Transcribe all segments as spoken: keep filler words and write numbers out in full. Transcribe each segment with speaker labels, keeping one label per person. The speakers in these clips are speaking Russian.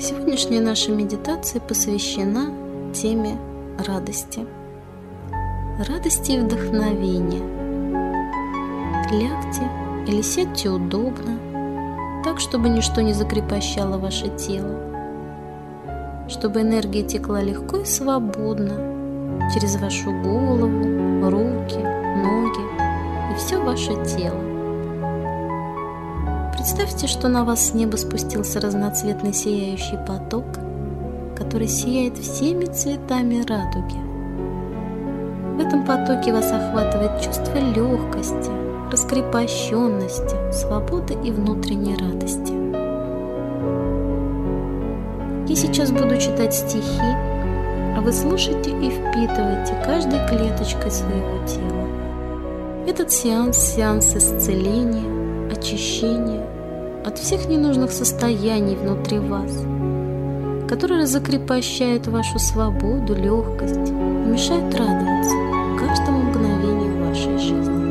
Speaker 1: Сегодняшняя наша медитация посвящена теме радости. Радости и вдохновения. Лягте или сядьте удобно, так, чтобы ничто не закрепощало ваше тело, чтобы энергия текла легко и свободно через вашу голову, руки, ноги и все ваше тело. Представьте, что на вас с неба спустился разноцветный сияющий поток, который сияет всеми цветами радуги. В этом потоке вас охватывает чувство легкости, раскрепощенности, свободы и внутренней радости. Я сейчас буду читать стихи, а вы слушайте и впитывайте каждой клеточкой своего тела. Этот сеанс – сеанс исцеления, очищения от всех ненужных состояний внутри вас, которые закрепощают вашу свободу, легкость и мешают радоваться каждому мгновению вашей жизни.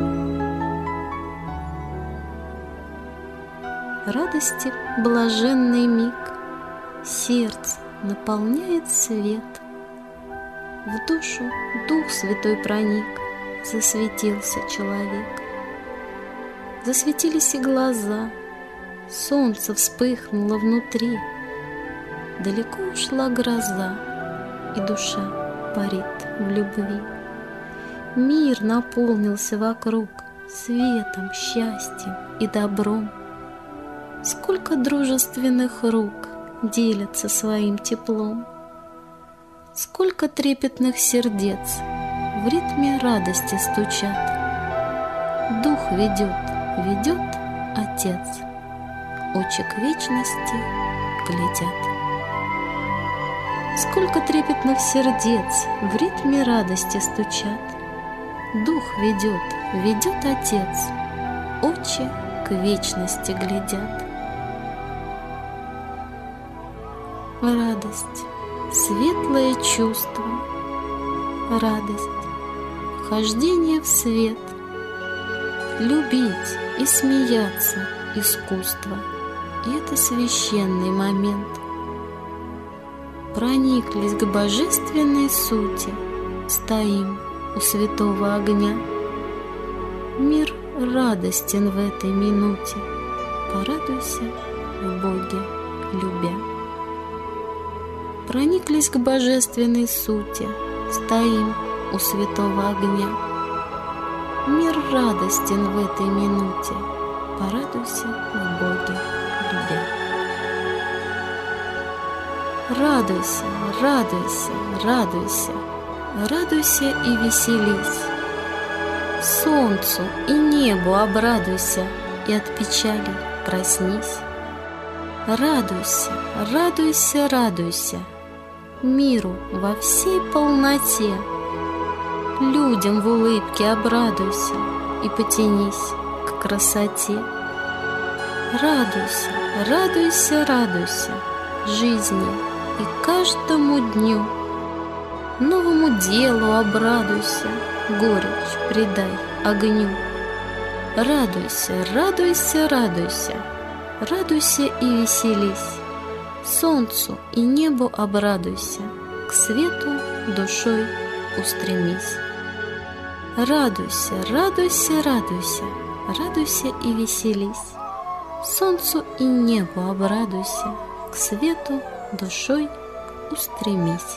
Speaker 1: Радости блаженный миг, сердце наполняет свет. В душу Дух Святой проник, засветился человек. Засветились и глаза, солнце вспыхнуло внутри. Далеко ушла гроза, и душа парит в любви. Мир наполнился вокруг светом, счастьем и добром. Сколько дружественных рук делятся своим теплом. Сколько трепетных сердец в ритме радости стучат. Дух ведет, ведет Отец, очи к вечности глядят. Сколько трепетных сердец в ритме радости стучат. Дух ведет, ведет Отец, очи к вечности глядят. Радость, светлое чувство, радость, вхождение в свет, любить и смеяться искусство, и это священный момент. Прониклись к божественной сути, стоим у святого огня. Мир радостен в этой минуте, порадуйся в Боге любя. Прониклись к божественной сути, стоим у святого огня. Мир радостен в этой минуте, порадуйся в Боге любя. Радуйся, радуйся, радуйся, радуйся и веселись. Солнцу и небу обрадуйся, и от печали проснись. Радуйся, радуйся, радуйся миру во всей полноте. Людям в улыбке обрадуйся и потянись к красоте. Радуйся, радуйся, радуйся жизни и каждому дню. Новому делу обрадуйся, горечь придай огню. Радуйся, радуйся, радуйся, радуйся и веселись. Солнцу и небу обрадуйся, к свету душой устремись. Радуйся, радуйся, радуйся, радуйся и веселись. Солнцу и небу обрадуйся, к свету душой устремись.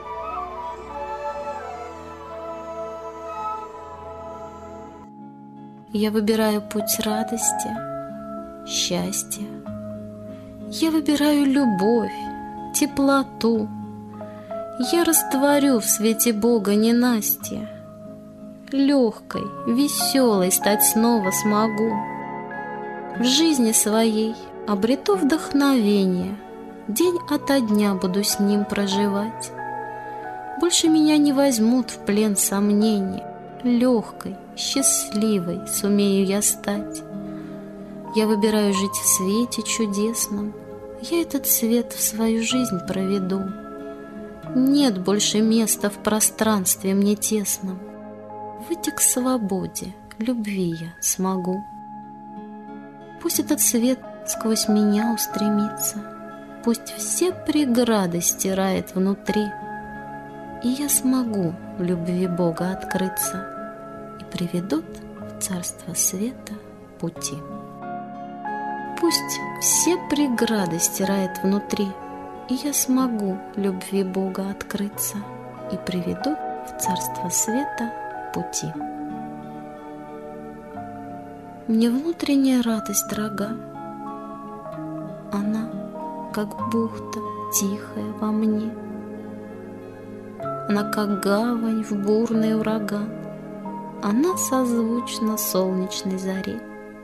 Speaker 1: Я выбираю путь радости, счастья. Я выбираю любовь, теплоту. Я растворю в свете Бога ненастье. Легкой, веселой стать снова смогу. В жизни своей обрету вдохновение. День ото дня буду с ним проживать. Больше меня не возьмут в плен сомнений. Легкой, счастливой сумею я стать. Я выбираю жить в свете чудесном. Я этот свет в свою жизнь проведу. Нет больше места в пространстве мне тесном. Выйти к свободе, любви я смогу. Пусть этот свет сквозь меня устремится. пусть все преграды стирает внутри, и я смогу в любви Бога открыться, и приведут в царство света пути. Пусть все преграды стирает внутри, и я смогу в любви Бога открыться, и приведут в царство света пути. Мне внутренняя радость дорога, она, как бухта тихая во мне, она, как гавань в бурный ураган, она созвучна солнечной заре.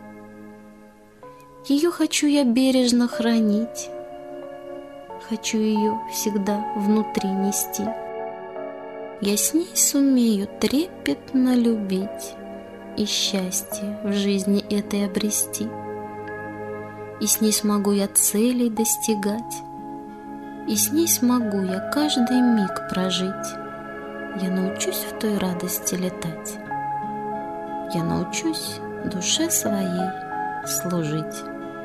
Speaker 1: Ее хочу я бережно хранить, хочу ее всегда внутри нести. Я с ней сумею трепетно любить и счастье в жизни этой обрести. И с ней смогу я целей достигать, и с ней смогу я каждый миг прожить. Я научусь в той радости летать, я научусь душе своей служить.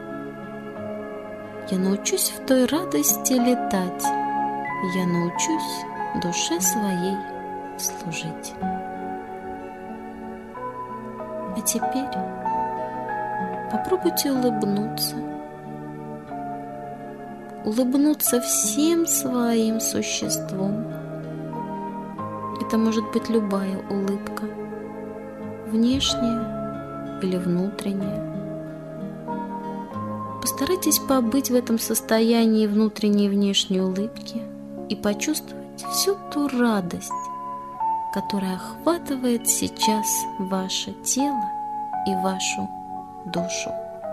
Speaker 1: Я научусь в той радости летать, я научусь душе своей служить. А теперь попробуйте улыбнуться. Улыбнуться всем своим существом. Это может быть любая улыбка, внешняя или внутренняя. Постарайтесь побыть в этом состоянии внутренней и внешней улыбки и почувствовать всю ту радость, которая охватывает сейчас ваше тело и вашу душу.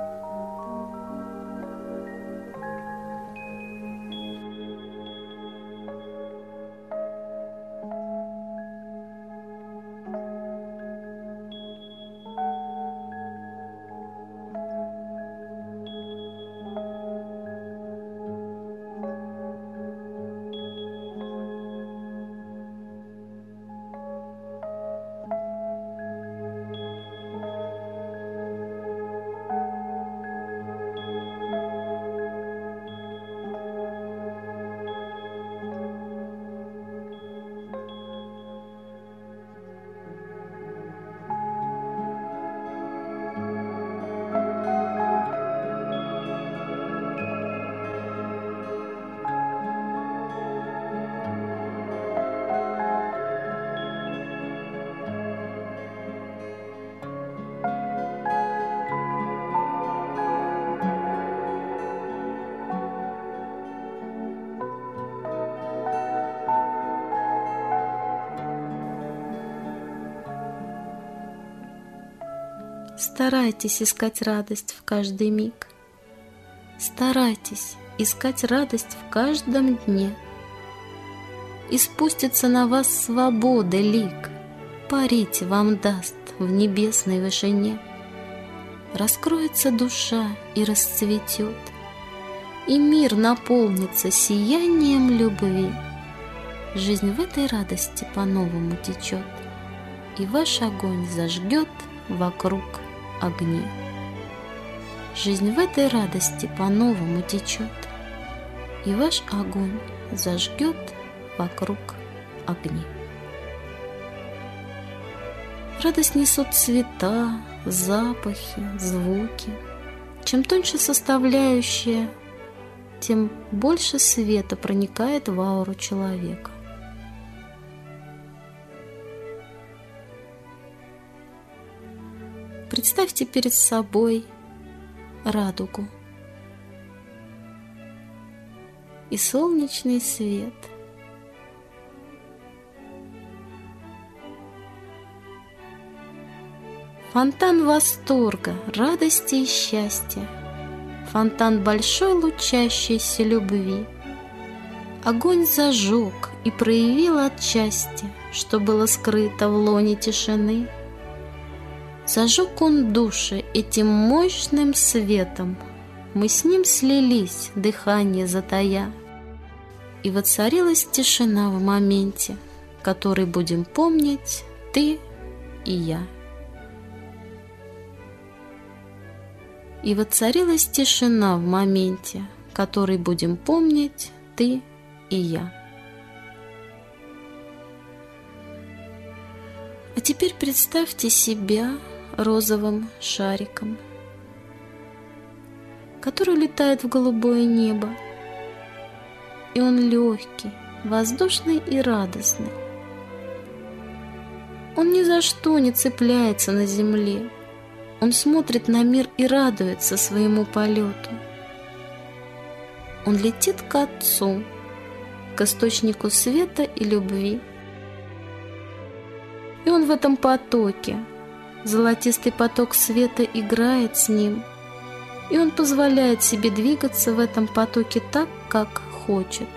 Speaker 1: Старайтесь искать радость в каждый миг. Старайтесь искать радость в каждом дне. И спустится на вас свободы лик, парить вам даст в небесной вышине. Раскроется душа и расцветет, и мир наполнится сиянием любви. Жизнь в этой радости по-новому течет, и ваш огонь зажгет вокруг огни. Жизнь в этой радости по-новому течет, и ваш огонь зажгет вокруг огни. Радость несут цвета, запахи, звуки. Чем тоньше составляющая, тем больше света проникает в ауру человека. Представьте перед собой радугу и солнечный свет. Фонтан восторга, радости и счастья, фонтан большой лучащейся любви. Огонь зажег и проявил отчасти, что было скрыто в лоне тишины. Зажег он души этим мощным светом, мы с ним слились, дыхание затая, и воцарилась тишина в моменте, который будем помнить ты и я. И воцарилась тишина в моменте, который будем помнить ты и я. А теперь представьте себя розовым шариком, который летает в голубое небо. И он легкий, воздушный и радостный. Он ни за что не цепляется на земле. Он смотрит на мир и радуется своему полету. Он летит к Отцу, к источнику света и любви. И он в этом потоке. Золотистый поток света играет с ним, и он позволяет себе двигаться в этом потоке так, как хочет.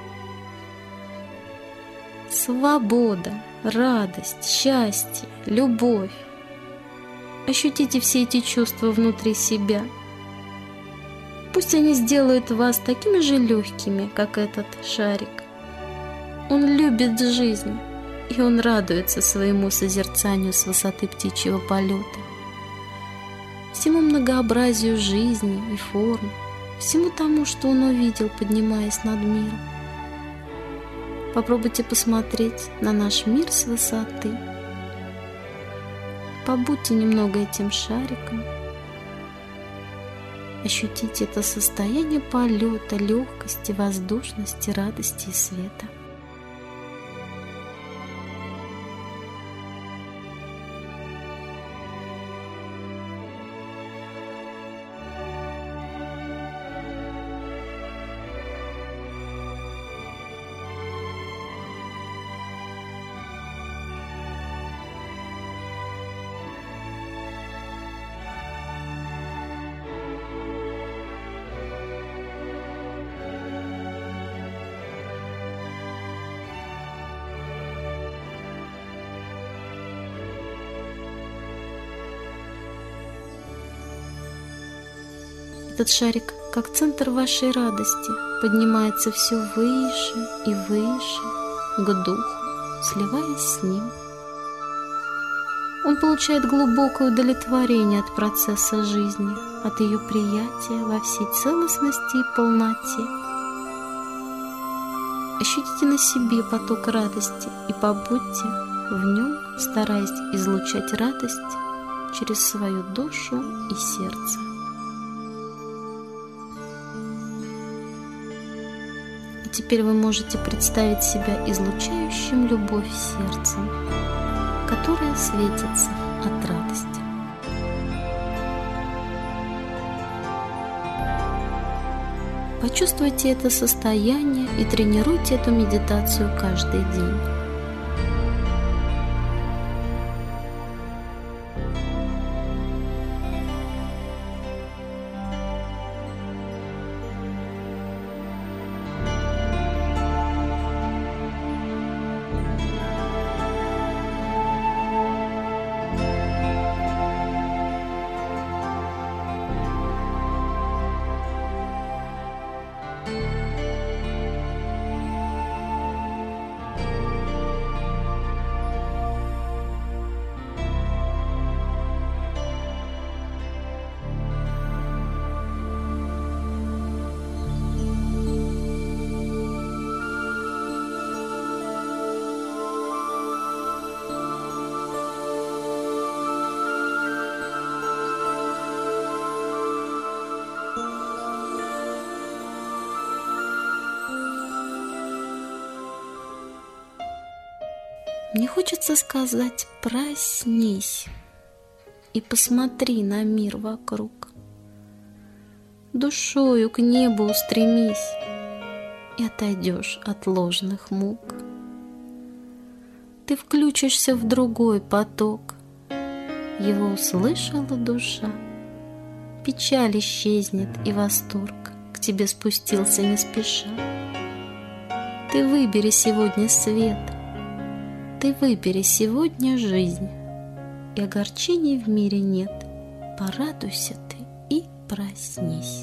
Speaker 1: Свобода, радость, счастье, любовь. Ощутите все эти чувства внутри себя. Пусть они сделают вас такими же легкими, как этот шарик. Он любит жизнь, и он радуется своему созерцанию с высоты птичьего полета, всему многообразию жизни и форм, всему тому, что он увидел, поднимаясь над миром. Попробуйте посмотреть на наш мир с высоты. Побудьте немного этим шариком. Ощутите это состояние полета, легкости, воздушности, радости и света. Этот шарик, как центр вашей радости, поднимается все выше и выше к духу, сливаясь с ним. Он получает глубокое удовлетворение от процесса жизни, от ее приятия во всей целостности и полноте. Ощутите на себе поток радости и побудьте в нем, стараясь излучать радость через свою душу и сердце. И теперь вы можете представить себя излучающим любовь сердцем, которое светится от радости. Почувствуйте это состояние и тренируйте эту медитацию каждый день. Мне хочется сказать: проснись и посмотри на мир вокруг. Душою к небу устремись и отойдешь от ложных мук. Ты включишься в другой поток, его услышала душа. Печаль исчезнет и восторг к тебе спустился не спеша. Ты выбери сегодня свет, ты выбери сегодня жизнь, и огорчений в мире нет. Порадуйся ты и проснись.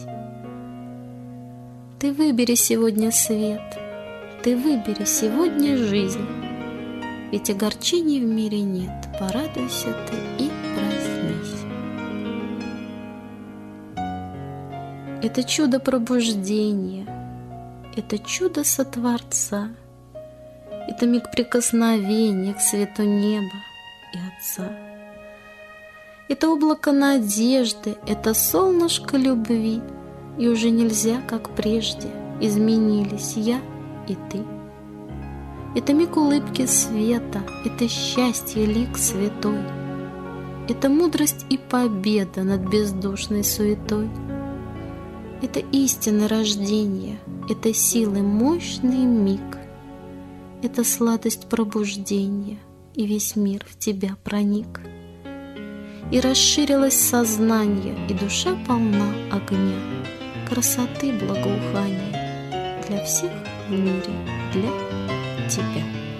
Speaker 1: Ты выбери сегодня свет, ты выбери сегодня жизнь, ведь огорчений в мире нет. Порадуйся ты и проснись. Это чудо пробуждения, это чудо сотворца, это миг прикосновения к свету неба и Отца. Это облако надежды, это солнышко любви, и уже нельзя, как прежде, изменились я и ты. Это миг улыбки света, это счастье лик святой, это мудрость и победа над бездушной суетой. Это истинное рождение, это силы мощный миг, это сладость пробуждения, и весь мир в тебя проник. И расширилось сознание, и душа полна огня, красоты благоухания для всех в мире, для тебя.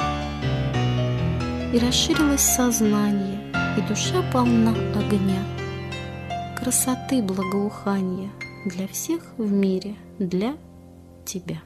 Speaker 1: И расширилось сознание, и душа полна огня, красоты благоухания для всех в мире, для тебя.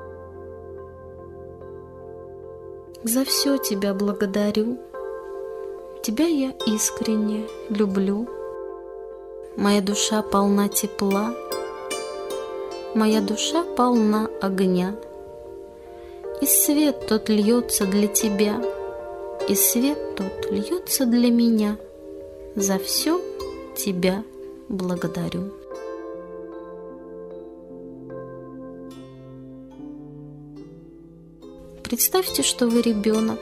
Speaker 1: За все тебя благодарю, тебя я искренне люблю. Моя душа полна тепла, моя душа полна огня. И свет тот льется для тебя, и свет тот льется для меня. За все тебя благодарю. Представьте, что вы ребенок,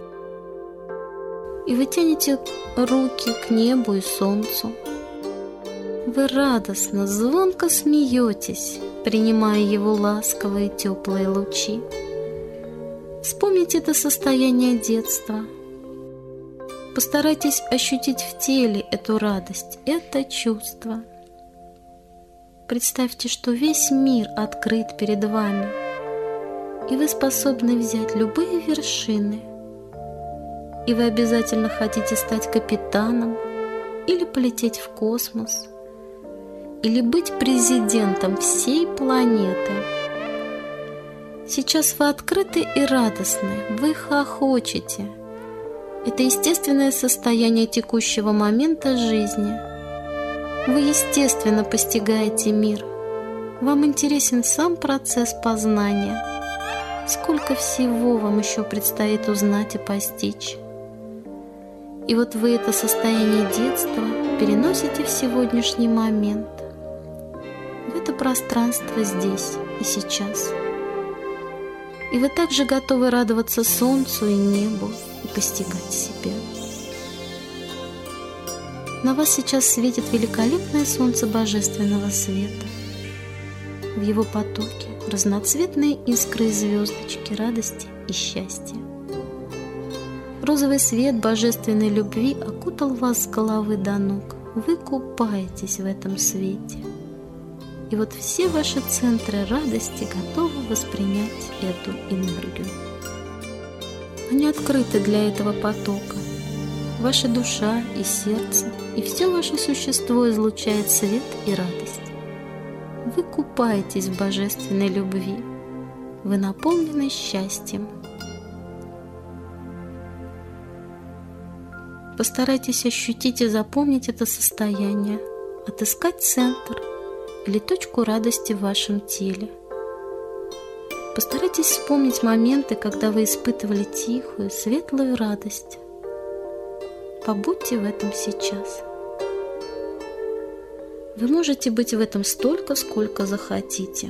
Speaker 1: и вы тянете руки к небу и солнцу. Вы радостно, звонко смеетесь, принимая его ласковые теплые лучи. Вспомните это состояние детства. Постарайтесь ощутить в теле эту радость, это чувство. Представьте, что весь мир открыт перед вами, и вы способны взять любые вершины, и вы обязательно хотите стать капитаном, или полететь в космос, или быть президентом всей планеты. Сейчас вы открыты и радостны, вы хохочете. Это естественное состояние текущего момента жизни. Вы естественно постигаете мир. Вам интересен сам процесс познания. Сколько всего вам еще предстоит узнать и постичь. И вот вы это состояние детства переносите в сегодняшний момент, в это пространство здесь и сейчас. И вы также готовы радоваться солнцу и небу и постигать себя. На вас сейчас светит великолепное солнце божественного света. В его потоке разноцветные искры и звездочки радости и счастья. Розовый свет божественной любви окутал вас с головы до ног. Вы купаетесь в этом свете. И вот все ваши центры радости готовы воспринять эту энергию. Они открыты для этого потока. Ваша душа и сердце, и все ваше существо излучает свет и радость. Вы купаетесь в божественной любви. Вы наполнены счастьем. Постарайтесь ощутить и запомнить это состояние, отыскать центр или точку радости в вашем теле. Постарайтесь вспомнить моменты, когда вы испытывали тихую, светлую радость. Побудьте в этом сейчас. Вы можете быть в этом столько, сколько захотите.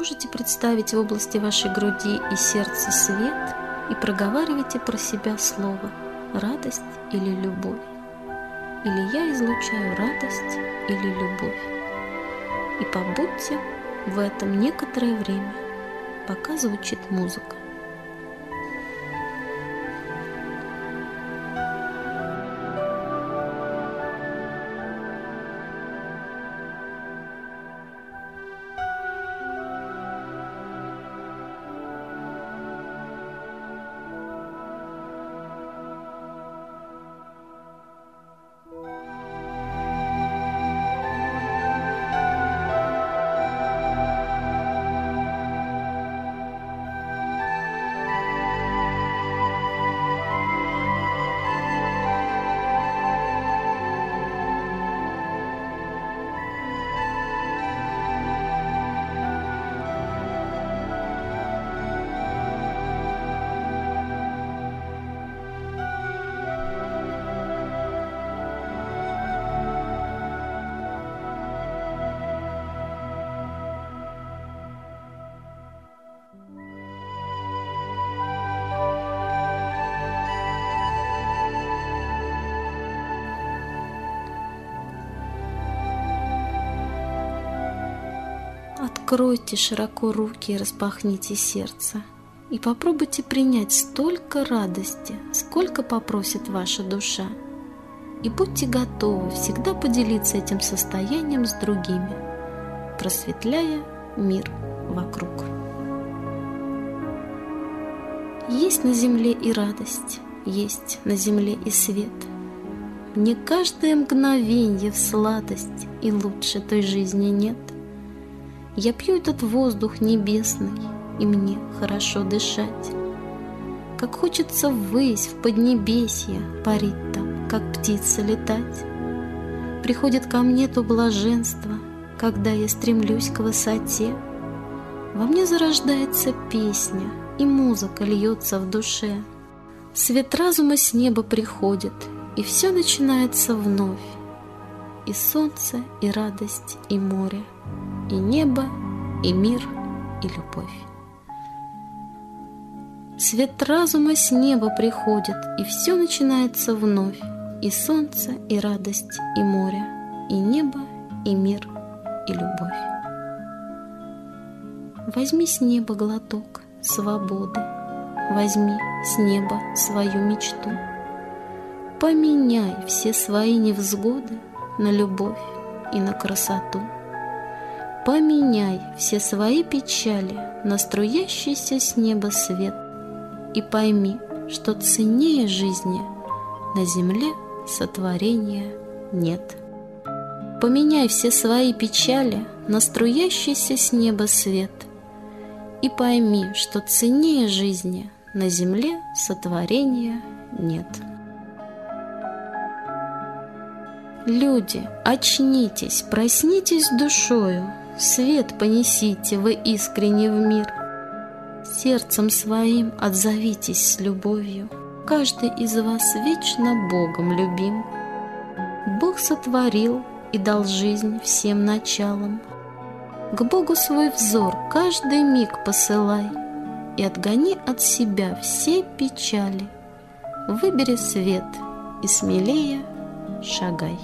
Speaker 1: можете представить в области вашей груди и сердца свет и проговаривайте про себя слово «радость» или «любовь». Или «я излучаю радость» или «любовь». И побудьте в этом некоторое время, пока звучит музыка. Откройте широко руки и распахните сердце, и попробуйте принять столько радости, сколько попросит ваша душа. И будьте готовы всегда поделиться этим состоянием с другими, просветляя мир вокруг. Есть на земле и радость, есть на земле и свет. Не каждое мгновенье в сладость, и лучше той жизни нет. Я пью этот воздух небесный, и мне хорошо дышать. Как хочется ввысь, в поднебесье, парить там, как птица летать. Приходит ко мне то блаженство, когда я стремлюсь к высоте. Во мне зарождается песня, и музыка льется в душе. Свет разума с неба приходит, и все начинается вновь. И солнце, и радость, и море, и небо, и мир, и любовь. Свет разума с неба приходит, и все начинается вновь. И солнце, и радость, и море, и небо, и мир, и любовь. Возьми с неба глоток свободы, возьми с неба свою мечту. Поменяй все свои невзгоды на любовь и на красоту. Поменяй все свои печали на струящийся с неба свет. И пойми, что ценнее жизни на земле сотворения нет. Поменяй все свои печали на струящийся с неба свет. И пойми, что ценнее жизни на земле сотворения нет. Люди, очнитесь, проснитесь душою, свет понесите вы искренне в мир. Сердцем своим отзовитесь с любовью, каждый из вас вечно Богом любим. Бог сотворил и дал жизнь всем началам. К Богу свой взор каждый миг посылай и отгони от себя все печали. Выбери свет и смелее шагай.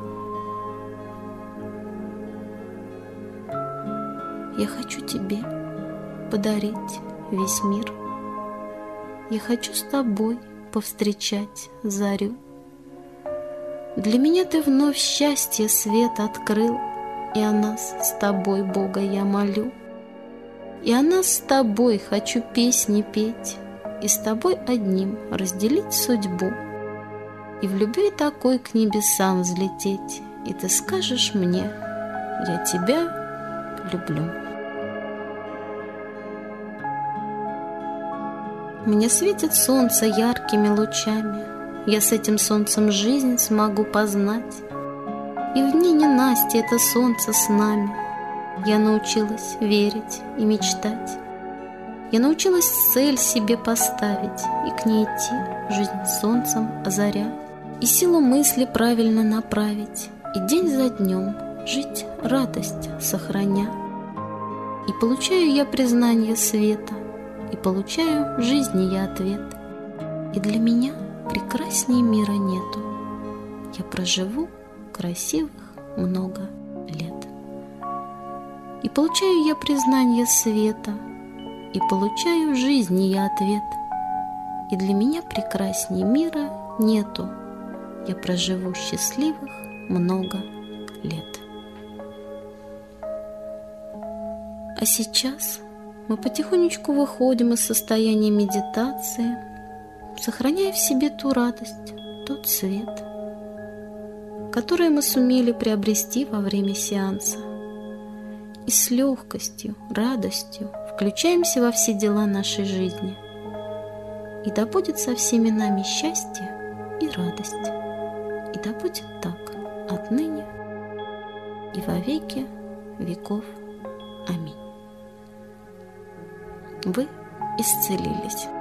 Speaker 1: Я хочу тебе подарить весь мир. Я хочу с тобой повстречать зарю. Для меня ты вновь счастье свет открыл, и о нас с тобой, Бога, я молю. И о нас с тобой хочу песни петь, и с тобой одним разделить судьбу, и в любви такой к небесам взлететь, и ты скажешь мне: я тебя люблю. Мне светит солнце яркими лучами, я с этим солнцем жизнь смогу познать. И в дни ненасти это солнце с нами я научилась верить и мечтать. Я научилась цель себе поставить и к ней идти, жизнь солнцем озаря, и силу мысли правильно направить, и день за днем жить радость сохраня. И получаю я признание света, и получаю в жизни я ответ. И для меня прекрасней мира нету. Я проживу красивых много лет. И получаю я признание света, и получаю в жизни я ответ. И для меня прекрасней мира нету. Я проживу счастливых много лет. А сейчас мы потихонечку выходим из состояния медитации, сохраняя в себе ту радость, тот свет, который мы сумели приобрести во время сеанса. И с легкостью, радостью включаемся во все дела нашей жизни. И да будет со всеми нами счастье и радость. И да будет так отныне и во веки веков. Аминь. Вы исцелились.